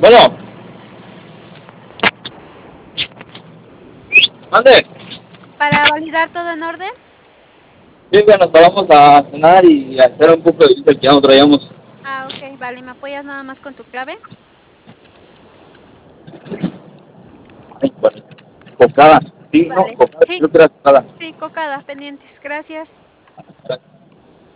Bueno, mande. ¿Para validar todo en orden? Sí, que nos vamos a cenar y a hacer un poco de lista que ya no traíamos. Ah, ok, vale. ¿Me apoyas nada más con tu clave? Ay, bueno, cocada. Sí, no, Vale. cocada. Sí, Creo que era cocada. sí, cocada, pendientes. Gracias.